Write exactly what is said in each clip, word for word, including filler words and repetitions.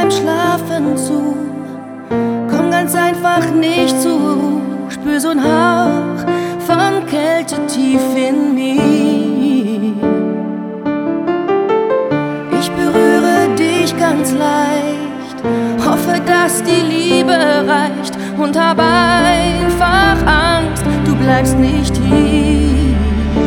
beim Schlafen zu. Komm ganz einfach nicht zur Ruhe, spür so'n Hauch von Kälte tief in mir. Ich berühre dich ganz leicht, hoffe, dass die Liebe reicht und hab einfach Angst, du bleibst nicht hier.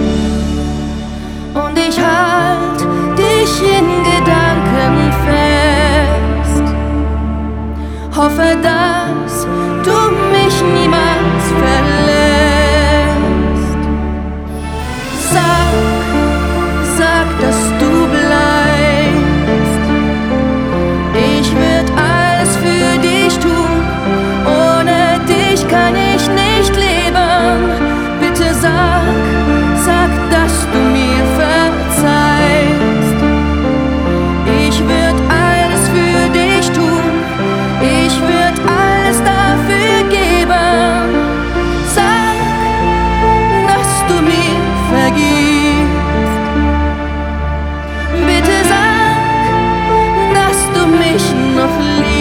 Und ich halt dich in Gedanken fest, hoffe, dass du mich niemals verlässt. Sag, sag, dass du bleibst. Ich würd alles für dich tun, ohne dich kann ich nicht leben. Bitte sag, sag, dass du mir verzeihst. Ich würd alles für dich tun, ich würd alles dafür geben. Sag, dass du mir vergibst. Bitte sag, dass du mich noch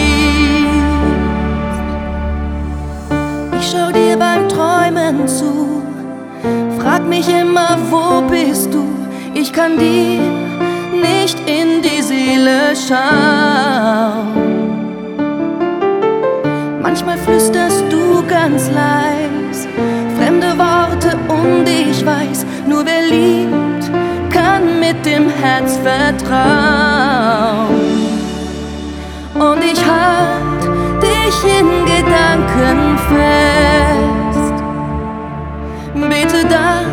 liebst. Ich schau dir beim Träumen zu, frag mich immer, wo bist du? Ich kann dir nicht in die Seele schauen. Manchmal flüsterst du ganz leis fremde Worte und ich weiß, nur wer liebt, kann mit dem Herz vertrauen. Und ich halt dich in Gedanken fest, bete, dass